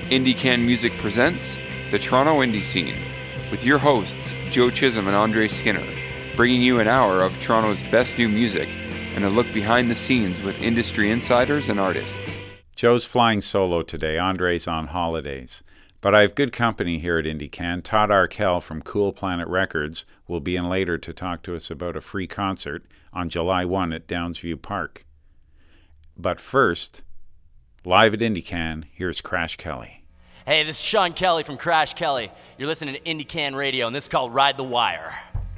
IndieCan Music presents the Toronto Indie Scene, with your hosts Joe Chisholm and Andre Skinner, bringing you an hour of Toronto's best new music and a look behind the scenes with industry insiders and artists. Joe's flying solo today, Andre's on holidays. But I have good company here at IndieCan. Todd Arkell from Cool Planet Records will be in later to talk to us about a free concert on July 1 at Downsview Park. But first, live at IndieCan, here's Crash Kelly. Hey, this is Sean Kelly from Crash Kelly. You're listening to IndieCan Radio, and this is called Ride the Wire.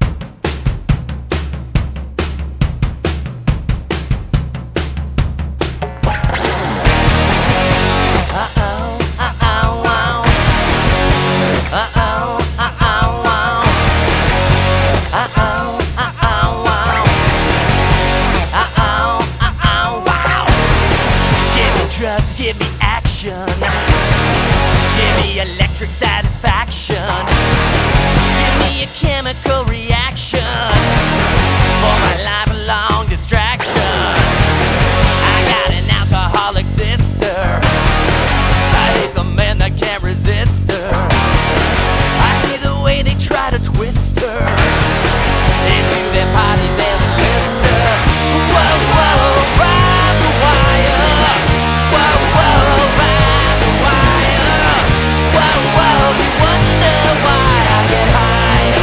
Give me action, give me electric satisfaction, give me a chemical reaction for my lifelong distraction. I got an alcoholic sister, I hate the men that can't resist her. I hate the way they try to twist her into their party veil and twist her. Whoa, whoa, ride the wire. Whoa, whoa, ride the wire. Whoa, whoa, you wonder why I get high.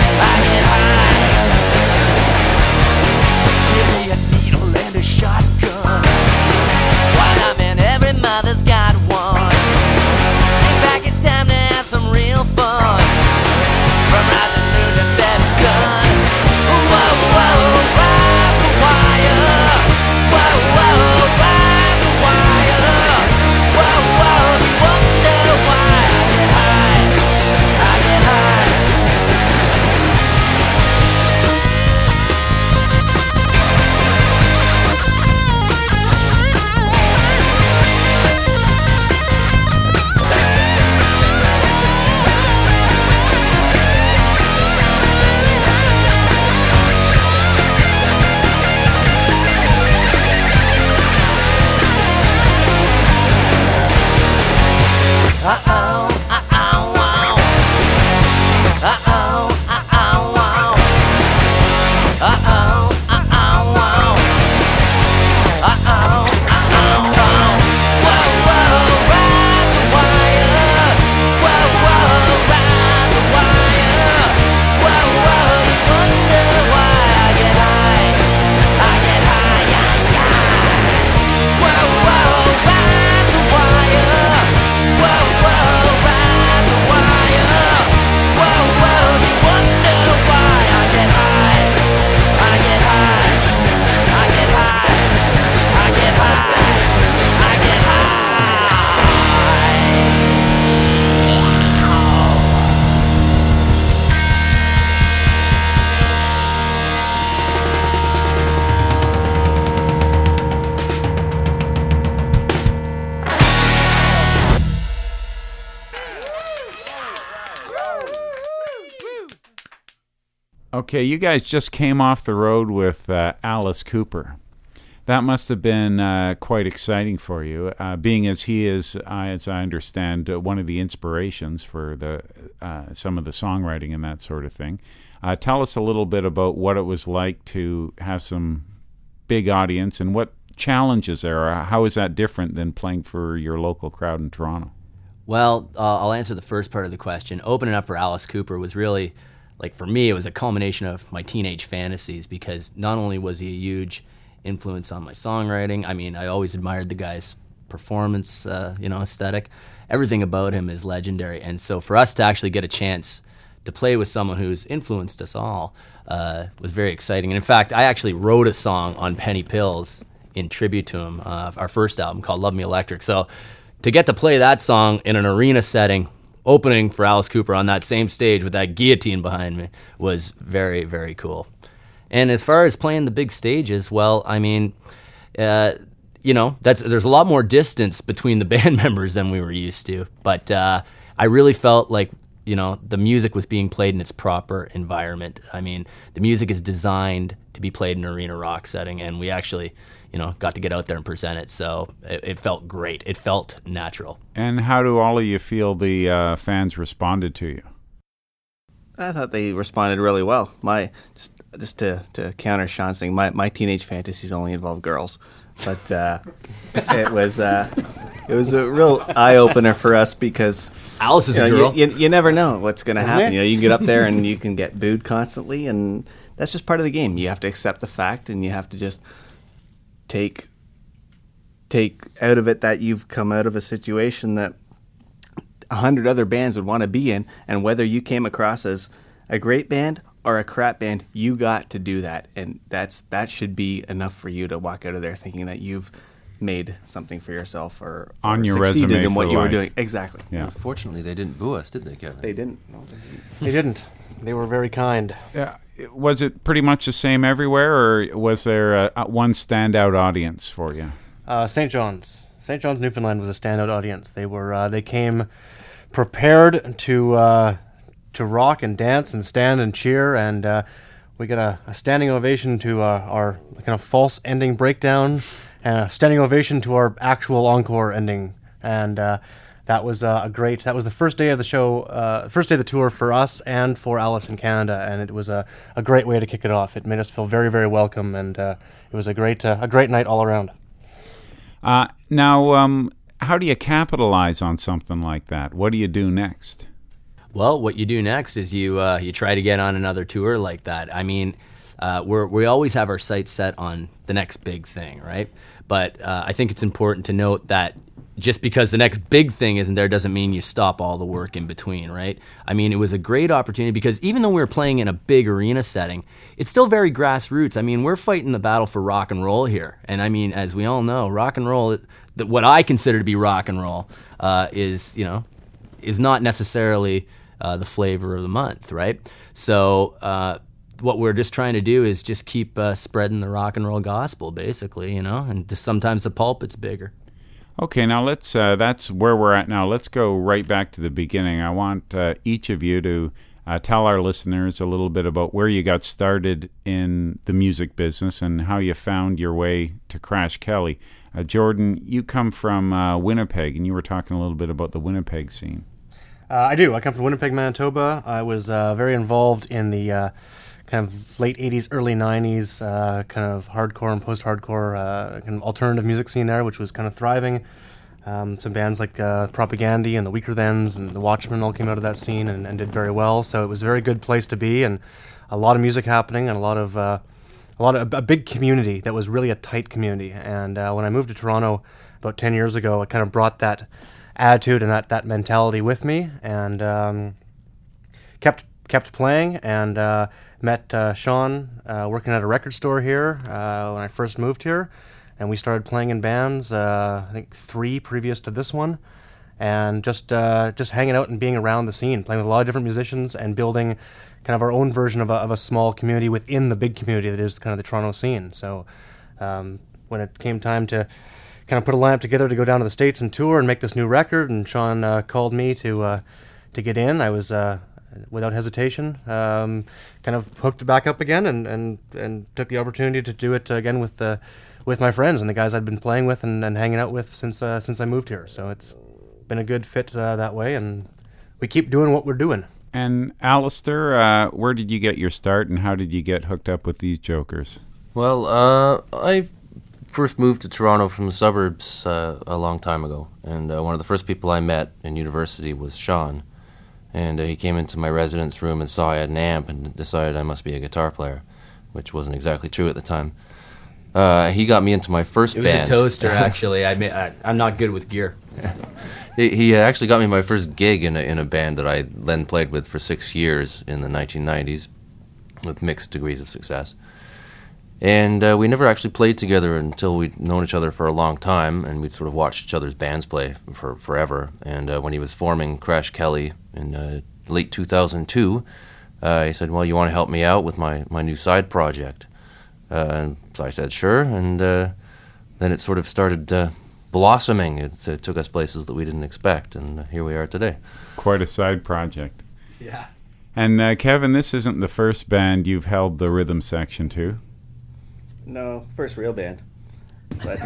Give me a needle and a shotgun. While I'm in, every mother's got one. In fact, it's time to have some real fun. From rising noon to setting sun. Whoa, whoa, ride the wire. Whoa, whoa, ride the wire. Whoa, whoa, you wonder why I get high. Uh-oh, uh-oh, wow. Uh-oh, uh-oh, wow. Uh-oh, uh-oh, wow. Uh-oh, uh-oh, wow. Whoa, whoa, ride the wire. Whoa, whoa, ride the wire. Whoa, whoa, you wonder why I get high. Whoa, whoa, ride the wire. Whoa, whoa, ride the wire. Whoa, whoa, you wonder why I get high. I get high. I get high. I get high. I get high. Okay, you guys just came off the road with Alice Cooper. That must have been quite exciting for you, being as he is, as I understand, one of the inspirations for the some of the songwriting and that sort of thing. Tell us a little bit about what it was like to have some big audience and what challenges there are. How is that different than playing for your local crowd in Toronto? Well, I'll answer the first part of the question. Opening up for Alice Cooper was really, like for me, it was a culmination of my teenage fantasies, because not only was he a huge influence on my songwriting, I mean, I always admired the guy's performance, aesthetic. Everything about him is legendary. And so for us to actually get a chance to play with someone who's influenced us all was very exciting. And in fact, I actually wrote a song on Penny Pills in tribute to him, our first album called Love Me Electric. So to get to play that song in an arena setting, opening for Alice Cooper on that same stage with that guillotine behind me, was very, very cool. And as far as playing the big stages, well, I mean, there's a lot more distance between the band members than we were used to. But I really felt like, the music was being played in its proper environment. I mean, the music is designed to be played in an arena rock setting, and we actually, got to get out there and present it. So it felt great. It felt natural. And how do all of you feel the fans responded to you? I thought they responded really well. Just to counter Sean's thing, my teenage fantasies only involve girls, but it was a real eye opener for us because Alice is a girl. You never know what's going to happen. You can get up there and you can get booed constantly, and that's just part of the game. You have to accept the fact, and you have to just take out of it that you've come out of a situation that 100 other bands would want to be in, and whether you came across as a great band or a crap band, you got to do that, and that should be enough for you to walk out of there thinking that you've made something for yourself or on your succeeded resume in what for you life. were doing. Exactly. Yeah. Fortunately, they didn't boo us, did they, Kevin? They didn't. No, they didn't. They didn't. They were very kind. Was it pretty much the same everywhere, or was there one standout audience for you? St. John's, Newfoundland was a standout audience. They came prepared to rock and dance and stand and cheer, and we got a standing ovation to our kind of false ending breakdown, and a standing ovation to our actual encore ending, and that was that was the first day of the show, first day of the tour for us and for Alice in Canada, and it was a great way to kick it off. It made us feel very, very welcome, and it was a great night all around. Now, how do you capitalize on something like that? What do you do next? Well, what you do next is you try to get on another tour like that. I mean, we always have our sights set on the next big thing, right? But I think it's important to note that just because the next big thing isn't there doesn't mean you stop all the work in between, right? I mean, it was a great opportunity because even though we were playing in a big arena setting, it's still very grassroots. I mean, we're fighting the battle for rock and roll here. And I mean, as we all know, rock and roll, what I consider to be rock and roll is not necessarily the flavor of the month, right? So what we're just trying to do is just keep spreading the rock and roll gospel, basically, and just sometimes the pulpit's bigger. Okay, now let's. That's where we're at now. Let's go right back to the beginning. I want each of you to tell our listeners a little bit about where you got started in the music business and how you found your way to Crash Kelly. Jordan, you come from Winnipeg, and you were talking a little bit about the Winnipeg scene. I do. I come from Winnipeg, Manitoba. I was very involved in the kind of late 80s, early 90s, kind of hardcore and post-hardcore kind of alternative music scene there, which was kind of thriving. Some bands like Propagandy and the Weaker Thans and the Watchmen all came out of that scene and did very well. So it was a very good place to be, and a lot of music happening and a big community that was really a tight community. And when I moved to Toronto about 10 years ago, I kind of brought that attitude and that mentality with me, and kept playing, and met Sean working at a record store here when I first moved here, and we started playing in bands, I think 3 previous to this one, and just hanging out and being around the scene, playing with a lot of different musicians and building kind of our own version of a small community within the big community that is kind of the Toronto scene. So when it came time to kind of put a lineup together to go down to the States and tour and make this new record, and Sean called me to get in, I was without hesitation kind of hooked back up again and took the opportunity to do it again with my friends and the guys I'd been playing with and hanging out with since I moved here. So it's been a good fit that way, and we keep doing what we're doing. And Alistair, where did you get your start, and how did you get hooked up with these jokers? Well, I first moved to Toronto from the suburbs a long time ago, and one of the first people I met in university was Sean. And he came into my residence room and saw I had an amp and decided I must be a guitar player, which wasn't exactly true at the time. He got me into my first band. It was a toaster, actually. I'm not good with gear. He actually got me my first gig in a band that I then played with for 6 years in the 1990s with mixed degrees of success. And we never actually played together until we'd known each other for a long time, and we'd sort of watched each other's bands play for forever. And when he was forming Crash Kelly in late 2002, he said, well, you want to help me out with my new side project? And so I said, sure, and then it sort of started blossoming. It took us places that we didn't expect, and here we are today. Quite a side project. Yeah. And Kevin, this isn't the first band you've held the rhythm section to. No, first real band. But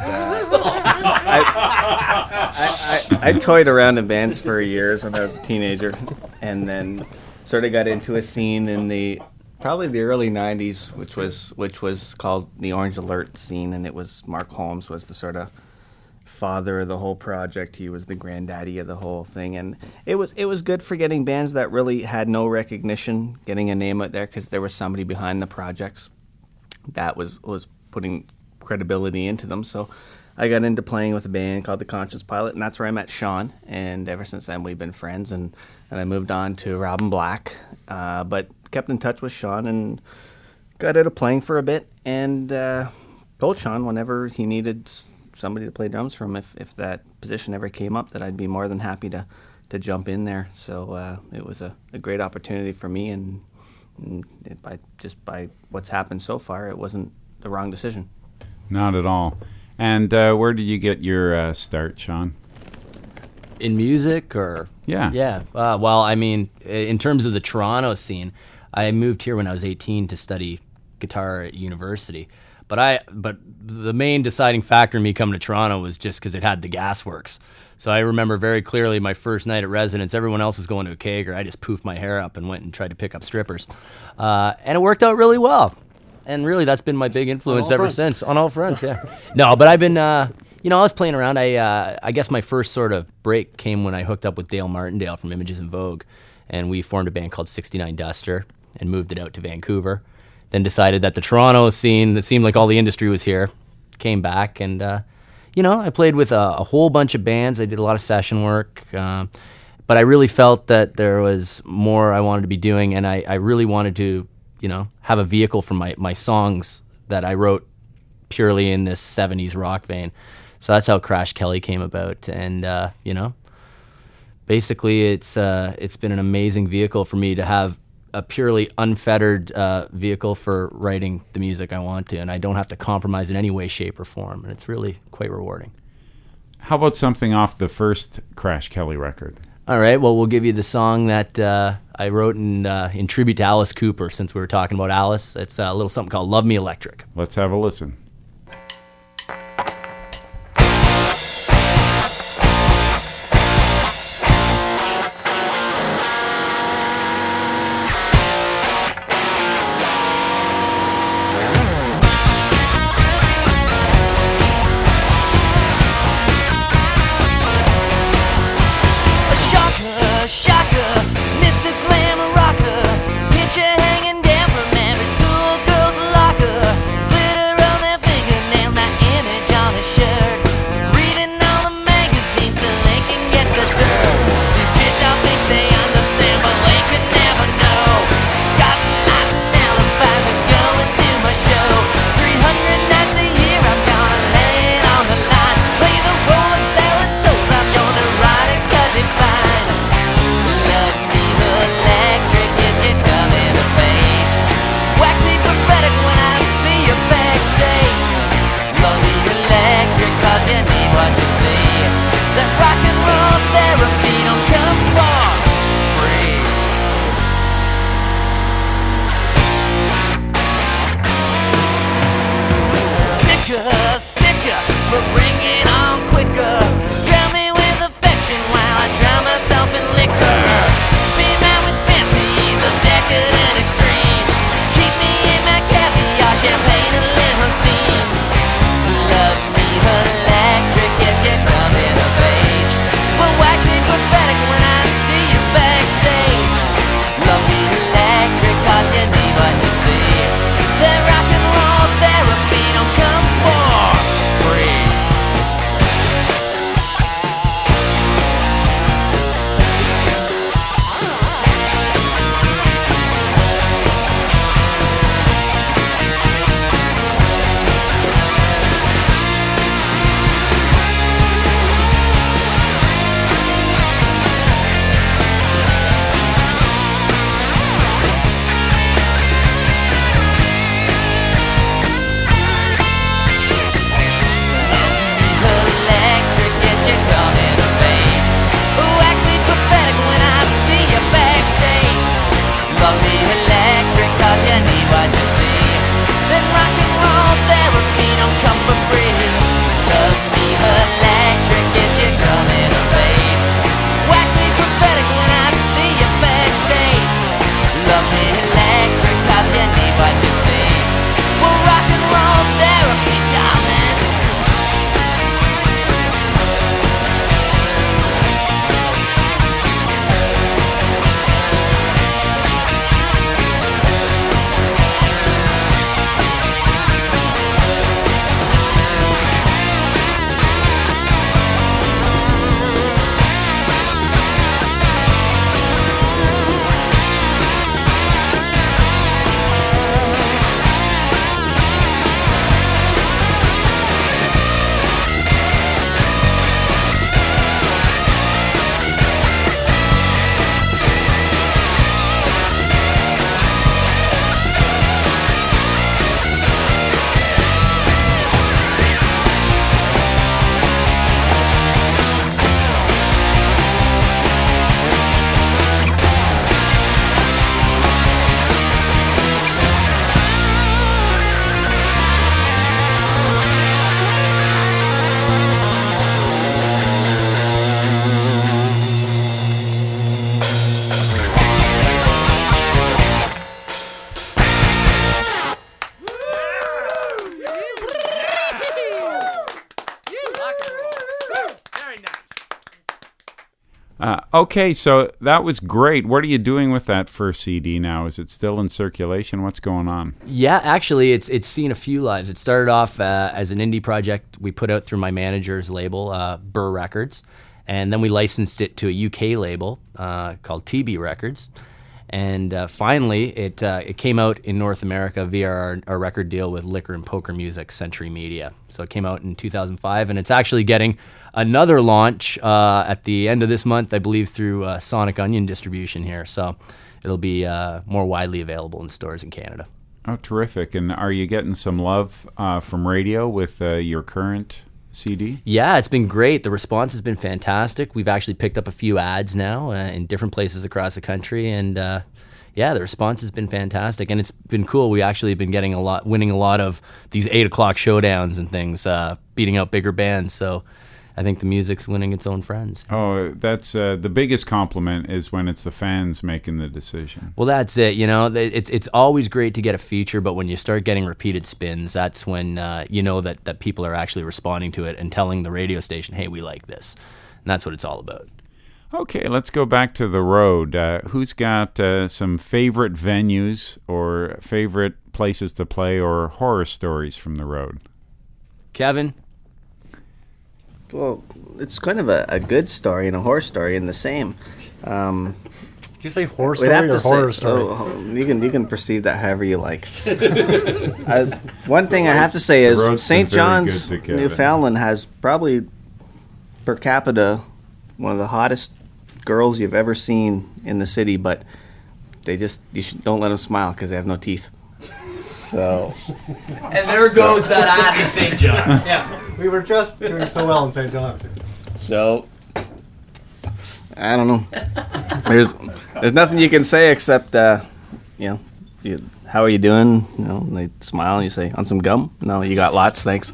I toyed around in bands for years when I was a teenager, and then sort of got into a scene in probably the early '90s, which was called the Orange Alert scene, and it was Mark Holmes was the sort of father of the whole project. He was the granddaddy of the whole thing, and it was good for getting bands that really had no recognition, getting a name out there because there was somebody behind the projects that was putting credibility into them. So I got into playing with a band called the Conscious Pilot, and that's where I met Sean, and ever since then we've been friends, and I moved on to Robin Black, but kept in touch with Sean and got out of playing for a bit, and told Sean whenever he needed somebody to play drums for him, if that position ever came up, that I'd be more than happy to jump in there. So it was a great opportunity for me, and by what's happened so far, it wasn't the wrong decision. Not at all. And where did you get your start, Sean? In music, or? Yeah. Yeah. Well, I mean, in terms of the Toronto scene, I moved here when I was 18 to study guitar at university. But the main deciding factor in me coming to Toronto was just because it had the Gasworks. So I remember very clearly my first night at residence, everyone else was going to a kegger. I just poofed my hair up and went and tried to pick up strippers. And it worked out really well. And really, that's been my big influence ever since. On all fronts, yeah. No, but I've been, I was playing around. I guess my first sort of break came when I hooked up with Dale Martindale from Images in Vogue. And we formed a band called 69 Duster and moved it out to Vancouver. Then decided that the Toronto scene, that seemed like all the industry was here, came back. And, I played with a whole bunch of bands. I did a lot of session work. But I really felt that there was more I wanted to be doing. And I really wanted to, have a vehicle for my songs that I wrote purely in this 70s rock vein. So that's how Crash Kelly came about. And, basically it's been an amazing vehicle for me to have a purely unfettered vehicle for writing the music I want to, and I don't have to compromise in any way, shape, or form, and it's really quite rewarding. How about something off the first Crash Kelly record? All right, well, we'll give you the song that I wrote in tribute to Alice Cooper, since we were talking about Alice. It's a little something called Love Me Electric. Let's have a listen. Hanging down from every schoolgirl's locker, glitter on their Okay, so that was great. What are you doing with that first CD now? Is it still in circulation? What's going on? Yeah, actually, it's seen a few lives. It started off as an indie project we put out through my manager's label, Burr Records, and then we licensed it to a UK label called TB Records. And finally, it came out in North America via our record deal with Liquor and Poker Music, Century Media. So it came out in 2005, and it's actually getting another launch at the end of this month, I believe, through Sonic Onion distribution here. So it'll be more widely available in stores in Canada. Oh, terrific. And are you getting some love from radio with your current CD? Yeah, it's been great. The response has been fantastic. We've actually picked up a few ads now in different places across the country, and yeah, the response has been fantastic, and it's been cool. We actually have been winning a lot of these 8 o'clock showdowns and things, beating out bigger bands. So I think the music's winning its own friends. Oh, that's the biggest compliment is when it's the fans making the decision. Well, that's it. You know, it's always great to get a feature, but when you start getting repeated spins, that's when you know that people are actually responding to it and telling the radio station, hey, we like this. And that's what it's all about. Okay, let's go back to the road. Who's got some favorite venues or favorite places to play or horror stories from the road? Kevin? Well, it's kind of a good story and a horror story in the same. Did you say horror story or horror story? You can perceive that however you like. One thing I have to say is St. John's, Newfoundland has probably per capita one of the hottest girls you've ever seen in the city, but don't let them smile because they have no teeth. So, and there goes that ad in St. John's. Yeah, we were just doing so well in St. John's. So, I don't know. There's nothing you can say except, how are you doing? You know, and they smile and you say, on some gum? No, you got lots, thanks.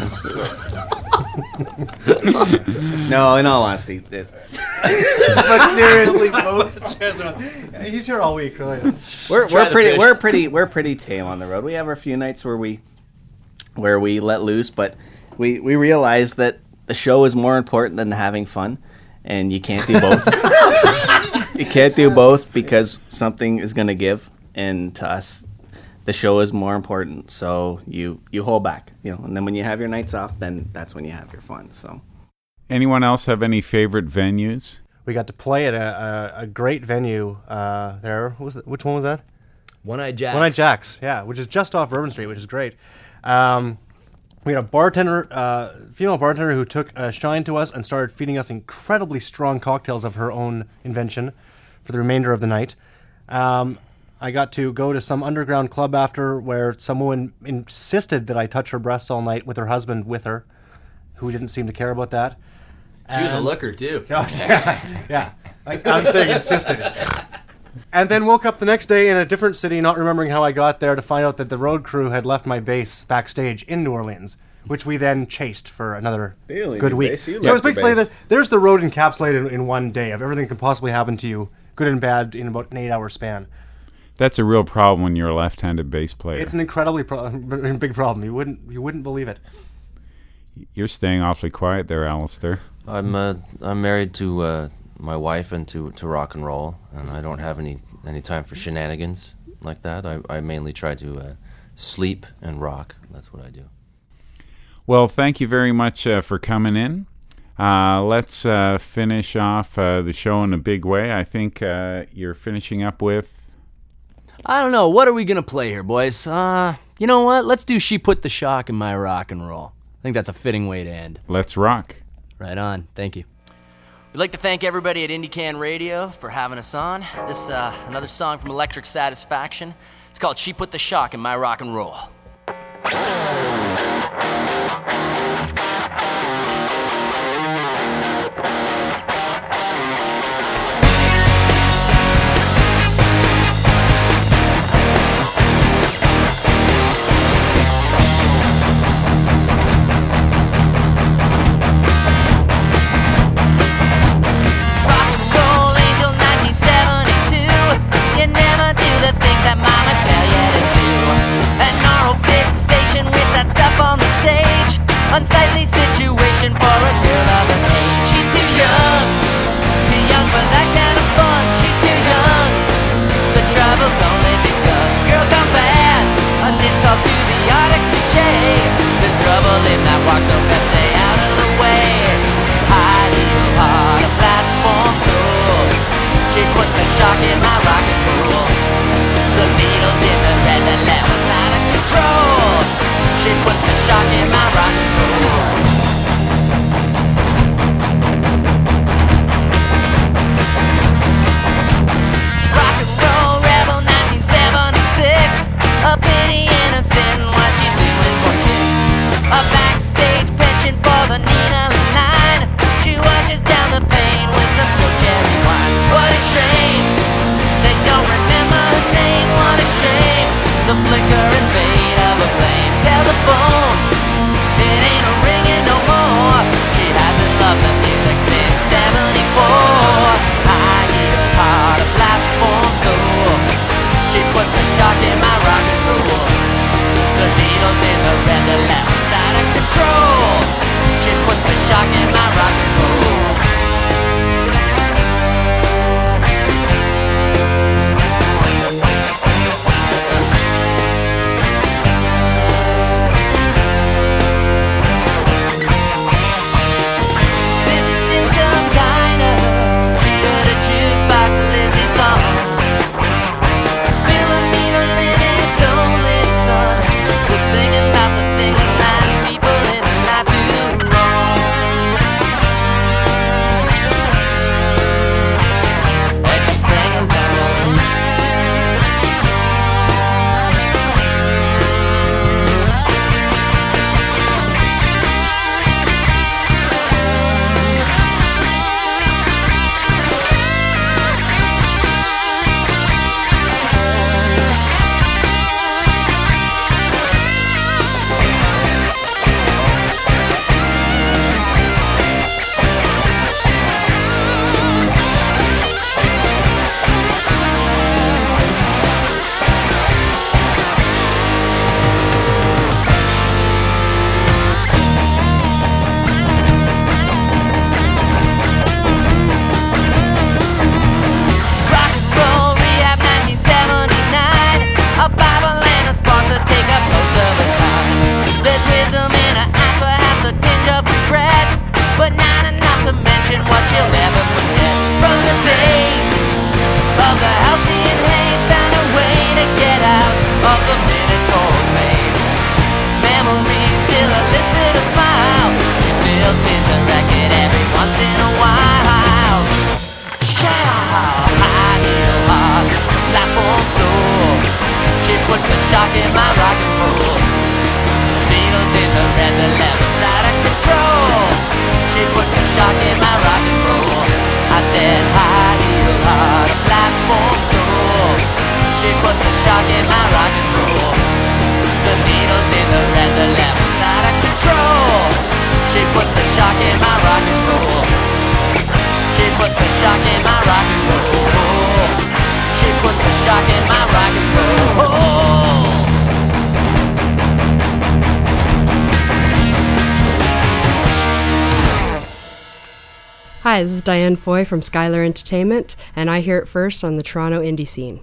No, in all honesty. But seriously, folks, he's here all week, really. We're pretty tame on the road. We have a few nights where we let loose, but we realize that the show is more important than having fun, and you can't do both. You can't do both because something is going to give, and to us, the show is more important. So you hold back, and then when you have your nights off, then that's when you have your fun. So, anyone else have any favorite venues? We got to play at a great venue there. Which one was that? One-Eyed Jacks. One-Eyed Jacks, yeah, which is just off Bourbon Street, which is great. We had a female bartender who took a shine to us and started feeding us incredibly strong cocktails of her own invention for the remainder of the night. I got to go to some underground club after where some woman insisted that I touch her breasts all night with her husband with her, who didn't seem to care about that. She was a looker, too. Yeah. I'm saying insisted. And then woke up the next day in a different city, not remembering how I got there, to find out that the road crew had left my bass backstage in New Orleans, which we then chased for another good week. So it's basically there's the road encapsulated in one day of everything that can possibly happen to you, good and bad, in about an 8-hour span. That's a real problem when you're a left-handed bass player. It's an incredibly big problem. You wouldn't believe it. You're staying awfully quiet there, Alistair. I'm married to my wife and to rock and roll, and I don't have any time for shenanigans like that. I mainly try to sleep and rock. That's what I do. Well, thank you very much for coming in. Let's finish off the show in a big way. I think you're finishing up with... I don't know. What are we going to play here, boys? You know what? Let's do She Put the Shock in My Rock and Roll. I think that's a fitting way to end. Let's rock. Right on. Thank you. We'd like to thank everybody at IndieCan Radio for having us on. This is another song from Electric Satisfaction. It's called She Put the Shock in My Rock and Roll. Unsightly situation for a girl of her age. She's too young Hi, this is Diane Foy from Skylar Entertainment, and I hear it first on the Toronto indie scene.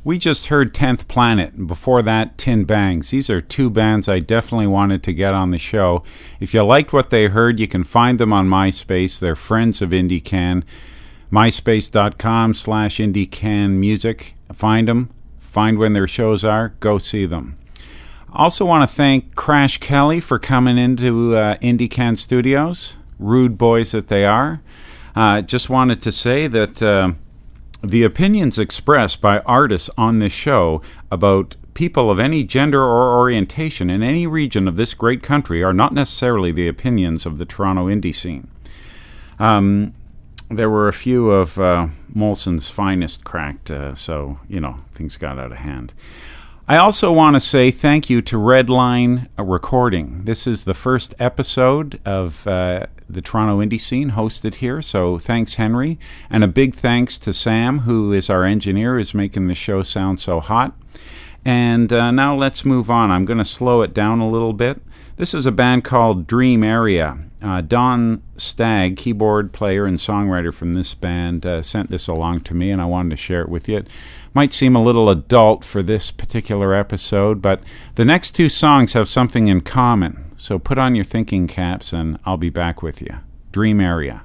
We just heard 10th Planet, and before that, Tin Bangs. These are two bands I definitely wanted to get on the show. If you liked what they heard, you can find them on MySpace. They're friends of IndieCan. MySpace.com/IndieCanMusic. Find them. Find when their shows are. Go see them. I also want to thank Crash Kelly for coming into IndieCan Studios. Rude boys that they are. Just wanted to say that the opinions expressed by artists on this show about people of any gender or orientation in any region of this great country are not necessarily the opinions of the Toronto indie scene. There were a few of Molson's finest cracked, so, things got out of hand. I also want to say thank you to Redline Recording. This is the first episode of the Toronto Indie Scene hosted here, so thanks, Henry. And a big thanks to Sam, who is our engineer, who's making the show sound so hot. And now let's move on. I'm going to slow it down a little bit. This is a band called Dream Area. Don Stagg, keyboard player and songwriter from this band, sent this along to me, and I wanted to share it with you. It might seem a little adult for this particular episode, but the next two songs have something in common. So put on your thinking caps, and I'll be back with you. Dream Area.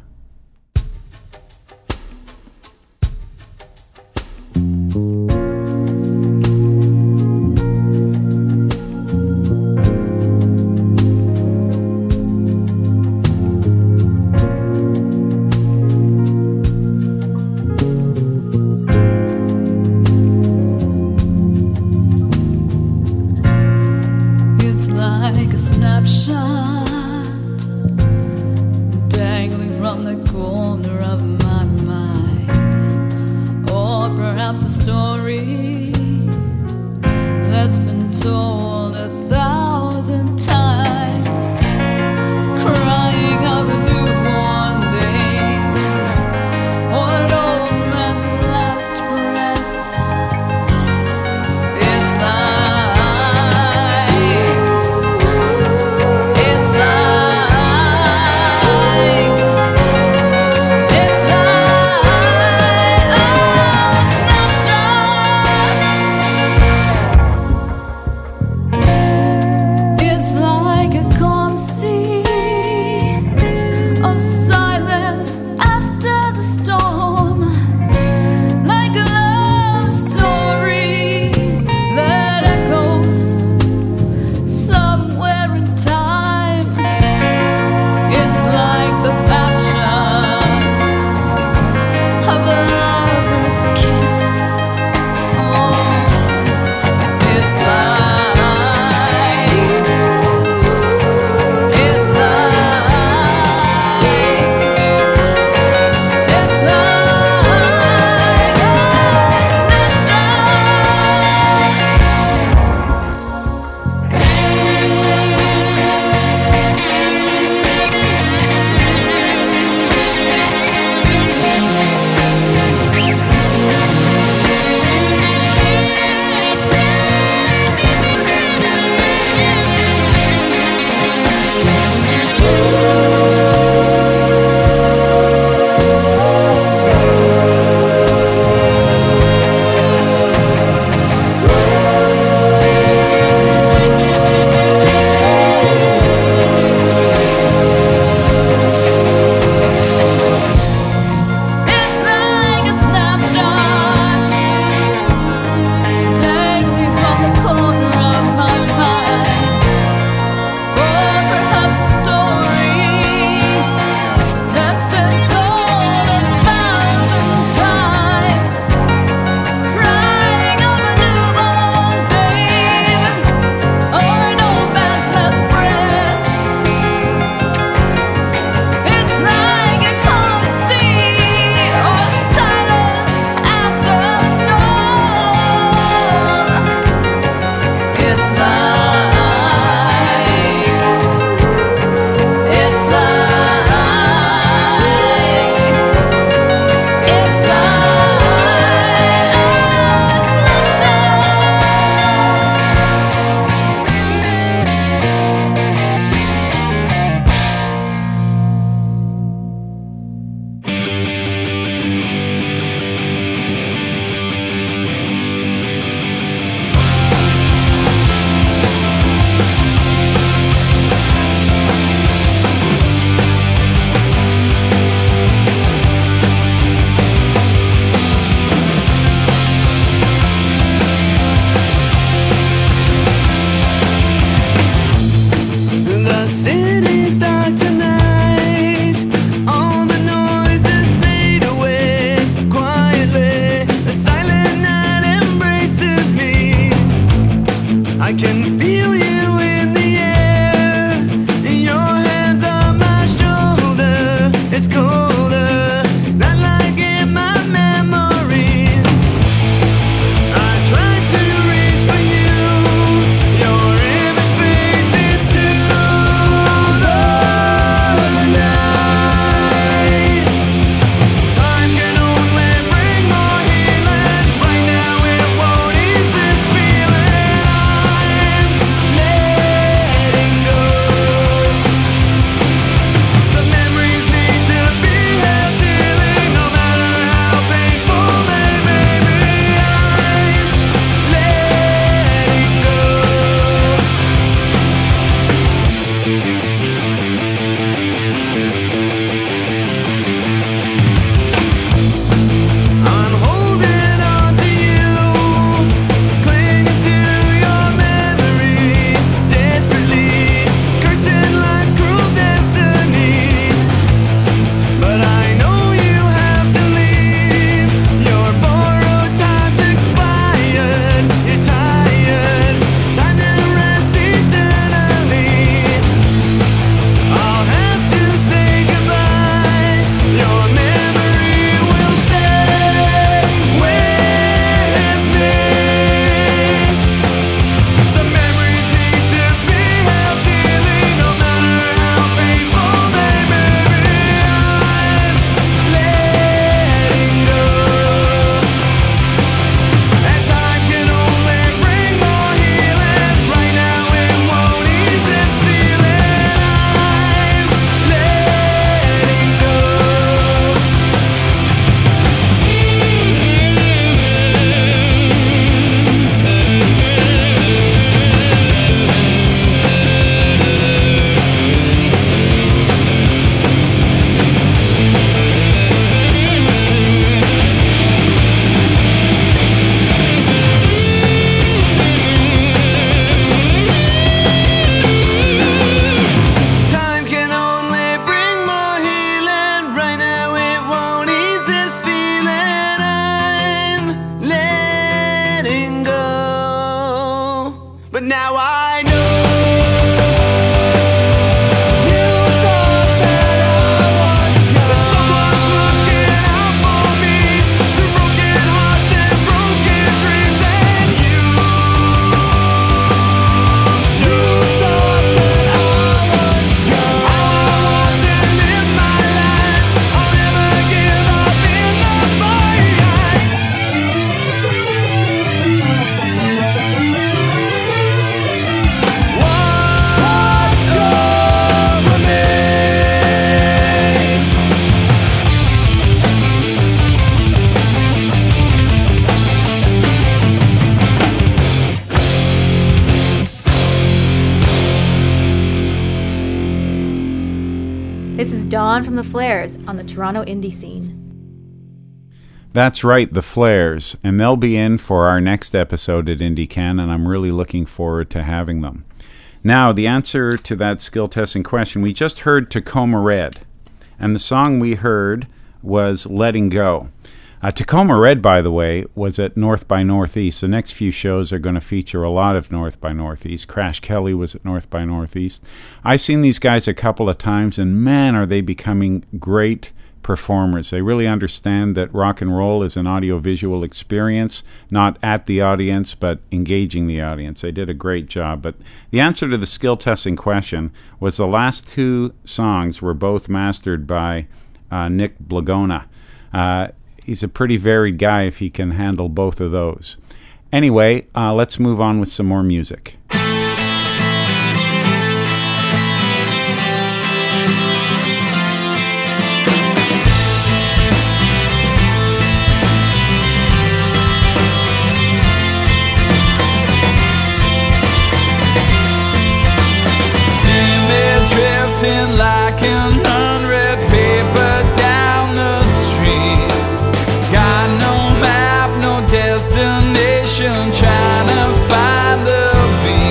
on from the Flares on the Toronto indie scene. That's right, the Flares, and they'll be in for our next episode at IndieCan, and I'm really looking forward to having them. Now, the answer to that skill testing question, we just heard Tacoma Red, and the song we heard was Letting Go. Tacoma Red, by the way, was at North by Northeast. The next few shows are going to feature a lot of North by Northeast. Crash Kelly was at North by Northeast. I've seen these guys a couple of times, and man, are they becoming great performers. They really understand that rock and roll is an audiovisual experience, not at the audience, but engaging the audience. They did a great job. But the answer to the skill testing question was the last two songs were both mastered by Nick Blagona. He's a pretty varied guy if he can handle both of those. Anyway, let's move on with some more music. Like an unread paper down the street. Got no map, no destination, trying to find the beat.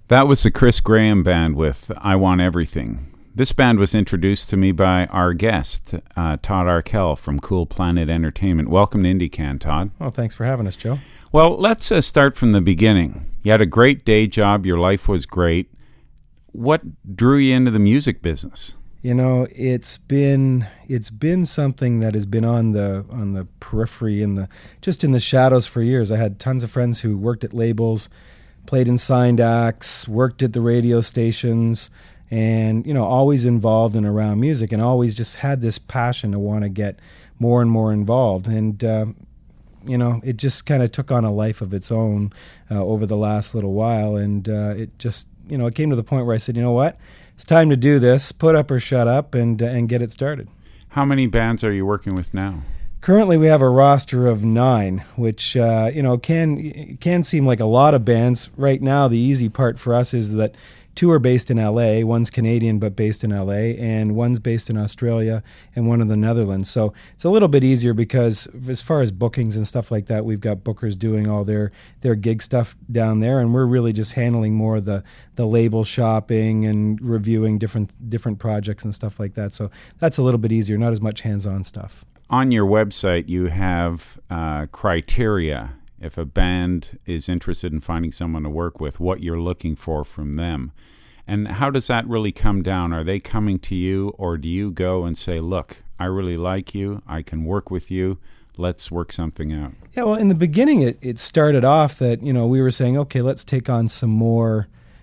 That was the Chris Graham Band with I Want Everything. This band was introduced to me by our guest, Todd Arkell from Cool Planet Entertainment. Welcome to IndieCan, Todd. Well, thanks for having us, Joe. Well, let's start from the beginning. You had a great day job. Your life was great. What drew you into the music business? You know, it's been something that has been on the periphery, in the shadows for years. I had tons of friends who worked at labels, played in signed acts, worked at the radio stations, and, you know, always involved and around music, and always just had this passion to want to get more and more involved. And, you know, it just kind of took on a life of its own over the last little while. And it just, you know, it came to the point where I said, you know what, it's time to do this, put up or shut up, and get it started. How many bands are you working with now? Currently, we have a roster of 9, which you know, can seem like a lot of bands. Right now, the easy part for us is that 2 are based in LA, one's Canadian but based in LA, and one's based in Australia and one in the Netherlands. So it's a little bit easier because as far as bookings and stuff like that, we've got bookers doing all their gig stuff down there, and we're really just handling more of the label shopping and reviewing different projects and stuff like that. So that's a little bit easier, not as much hands-on stuff. On your website, you have criteria. If a band is interested in finding someone to work with, what you're looking for from them. And how does that really come down? Are they coming to you, or do you go and say, look, I really like you, I can work with you, let's work something out? Yeah, well, in the beginning, it started off that, you know, we were saying, okay, let's take on some more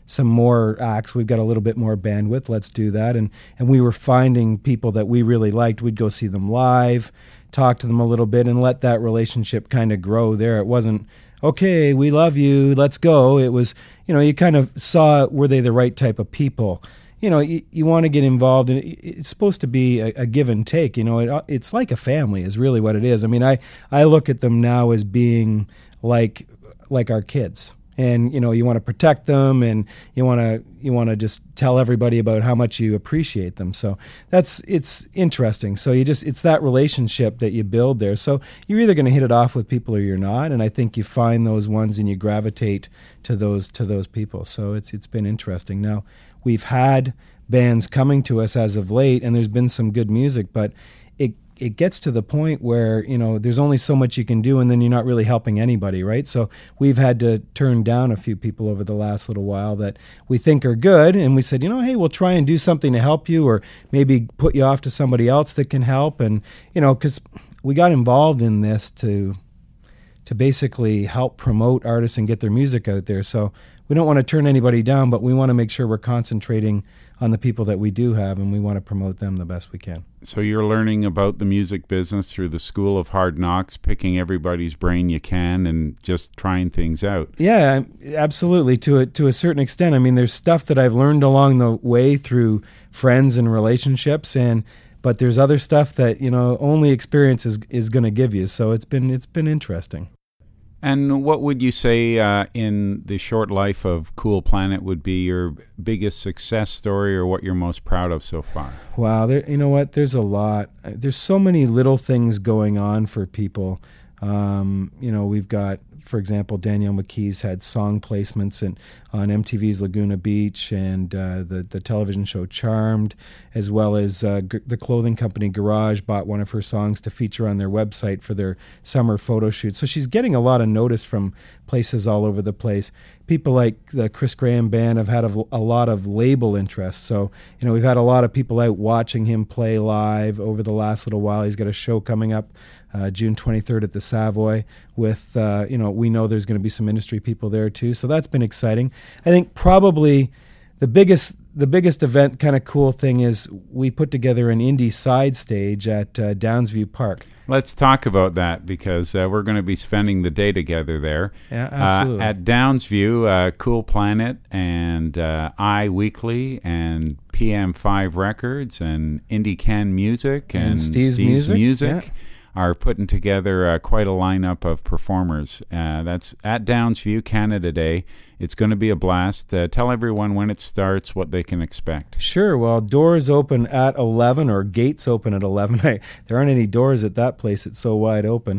acts. We've got a little bit more bandwidth, let's do that. And we were finding people that we really liked. We'd go see them live, talk to them a little bit, and let that relationship kind of grow there. It wasn't, okay, we love you, let's go. It was, you know, you kind of saw, were they the right type of people? You know, you want to get involved, and it's supposed to be a give and take. You know, it's like a family is really what it is. I mean, I look at them now as being like our kids. And, you know, you want to protect them, and you want to just tell everybody about how much you appreciate them. So it's interesting. So it's that relationship that you build there. So you're either going to hit it off with people or you're not. And I think you find those ones and you gravitate to those people. So it's been interesting. Now, we've had bands coming to us as of late, and there's been some good music, but it gets to the point where, you know, there's only so much you can do, and then you're not really helping anybody, right? So we've had to turn down a few people over the last little while that we think are good, and we said, you know, hey, we'll try and do something to help you, or maybe put you off to somebody else that can help. And, you know, because we got involved in this to basically help promote artists and get their music out there. So we don't want to turn anybody down, but we want to make sure we're concentrating on the people that we do have, and we want to promote them the best we can. So you're learning about the music business through the School of Hard Knocks, picking everybody's brain you can and just trying things out. Yeah, absolutely. To a certain extent. I mean, there's stuff that I've learned along the way through friends and relationships, but there's other stuff that, you know, only experience is going to give you. So it's been interesting. And what would you say in the short life of Cool Planet would be your biggest success story, or what you're most proud of so far? Wow, you know what? There's a lot. There's so many little things going on for people. You know, we've got, for example, Danielle McKee's had song placements on MTV's Laguna Beach, and the television show Charmed, as well as the clothing company Garage bought one of her songs to feature on their website for their summer photo shoot. So she's getting a lot of notice from places all over the place. People like the Chris Graham Band have had a lot of label interest. So, you know, we've had a lot of people out watching him play live over the last little while. He's got a show coming up June 23rd at the Savoy with, you know, we know there's going to be some industry people there too. So that's been exciting. I think probably the biggest event, kind of cool thing, is we put together an indie side stage at Downsview Park. Let's talk about that, because we're going to be spending the day together there. Yeah, absolutely. At Downsview, Cool Planet and I Weekly and PM5 Records and IndieCan Music and Steve's Music. Yeah. Are putting together quite a lineup of performers. That's at Downsview, Canada Day. It's going to be a blast. Tell everyone when it starts, what they can expect. Sure. Well, doors open at 11, or gates open at 11. There aren't any doors at that place. It's so wide open.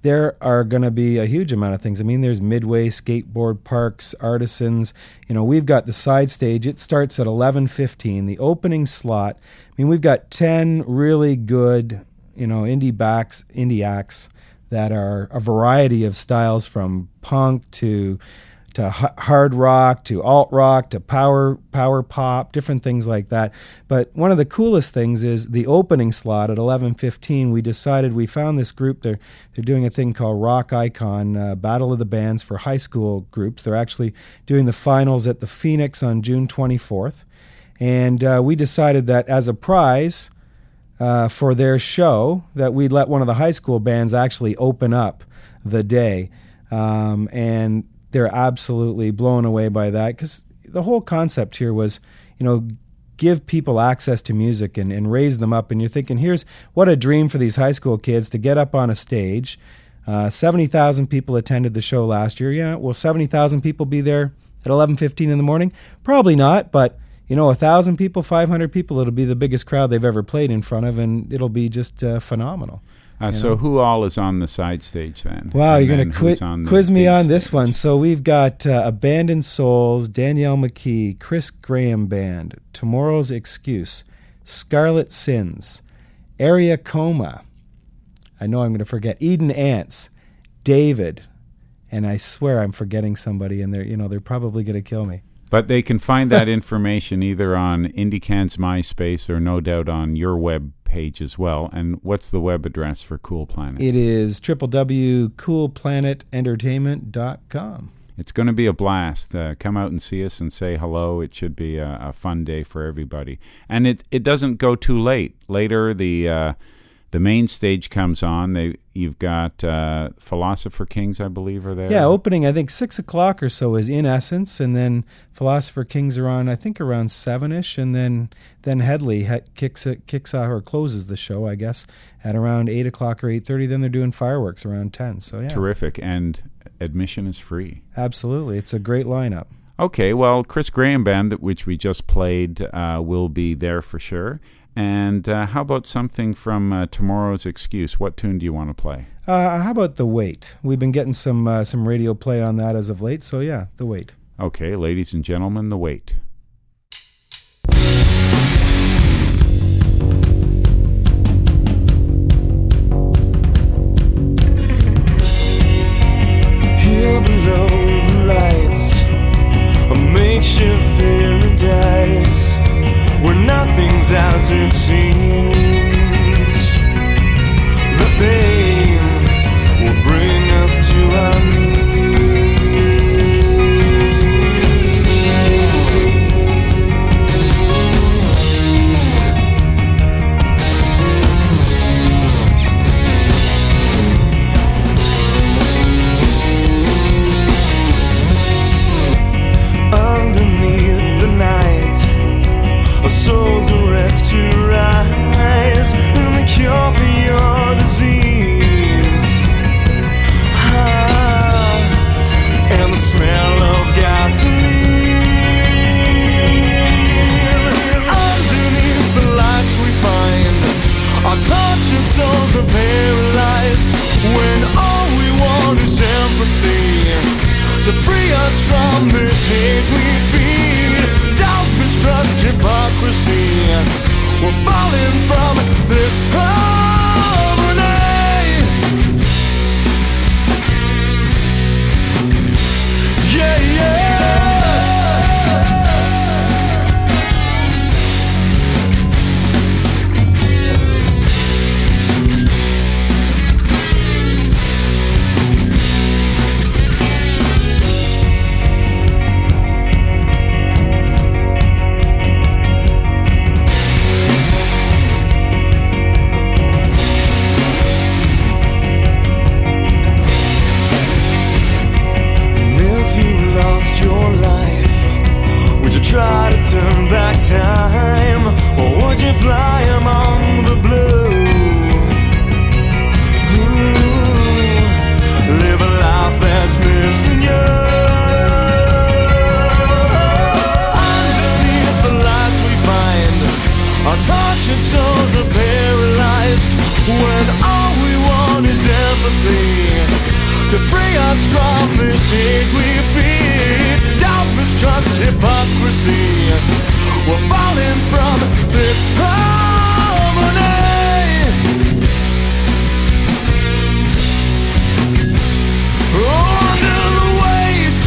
there are going to be a huge amount of things. I mean, there's Midway, skateboard parks, artisans. We've got the side stage. It starts at 11:15, the opening slot. I mean, we've got 10 really good, indie acts that are a variety of styles, from punk to hard rock to alt rock to power pop, different things like that. But one of the coolest things is the opening slot at 11:15. We found this group. They're doing a thing called Rock Icon, Battle of the Bands for high school groups. They're actually doing the finals at the Phoenix on June 24th. And we decided that as a prize for their show, that we'd let one of the high school bands actually open up the day. And they're absolutely blown away by that, because the whole concept here was, give people access to music and raise them up. And you're thinking, here's what a dream for these high school kids to get up on a stage. 70,000 people attended the show last year. Yeah, will 70,000 people be there at 11:15 in the morning? Probably not, but 1,000 people, 500 people, it'll be the biggest crowd they've ever played in front of, and it'll be just phenomenal. So who all is on the side stage then? Wow, you're going to quiz me on this one. So we've got Abandoned Souls, Danielle McKee, Chris Graham Band, Tomorrow's Excuse, Scarlet Sins, Area Coma, I know I'm going to forget, Eden Ants, David, and I swear I'm forgetting somebody, and they're probably going to kill me. But they can find that information either on IndieCan's MySpace or no doubt on your web page as well. And what's the web address for Cool Planet? It is www.coolplanetentertainment.com. It's going to be a blast. Come out and see us and say hello. It should be a fun day for everybody. And it doesn't go too late. Later, the main stage comes on. You've got Philosopher Kings, I believe, are there. Yeah, opening, I think 6 o'clock or so is In Essence, and then Philosopher Kings are on, I think, around 7-ish, and then Headley kicks off or closes the show, I guess, at around 8 o'clock or 8:30. Then they're doing fireworks around 10. So yeah, terrific, and admission is free. Absolutely, it's a great lineup. Okay, well, Chris Graham Band, which we just played, will be there for sure. And how about something from Tomorrow's Excuse? What tune do you want to play? How about The Wait? We've been getting some radio play on that as of late, so yeah, The Wait. Okay, ladies and gentlemen, The Wait. Here below the lights, a makeshift paradise where nothing's as it seems. The pain will bring us to our underneath the night, our souls are rest to rise, and the cure for your disease. And the smell of gasoline. Underneath the lights we find our tortured souls are paralyzed, when all we want is empathy to free us from this hate we feed. Doubt, mistrust, hypocrisy, we're falling from this harmony. Yeah, yeah. Try to turn back time, or would you fly among the blue? Live a life that's missing you. Underneath the lights we find our tortured souls are paralyzed, when all we want is empathy from this hate we feed. Doubt, mistrust, hypocrisy. We're falling from this harmony. Under the weight,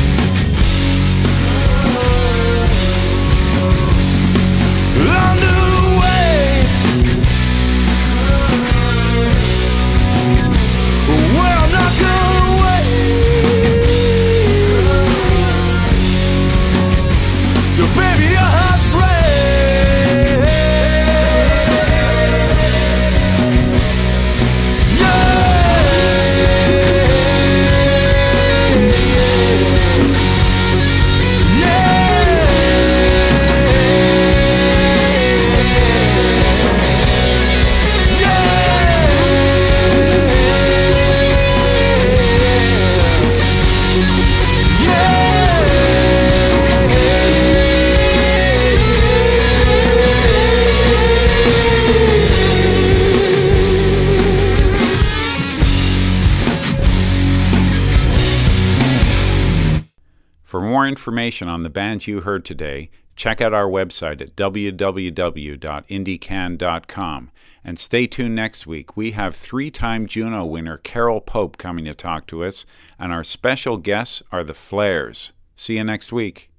under the weight. Well, I'm not gonna wait till baby your heart's break. For more information on the bands you heard today, check out our website at www.indiecan.com. And stay tuned next week. We have 3-time Juno winner Carol Pope coming to talk to us, and our special guests are the Flares. See you next week.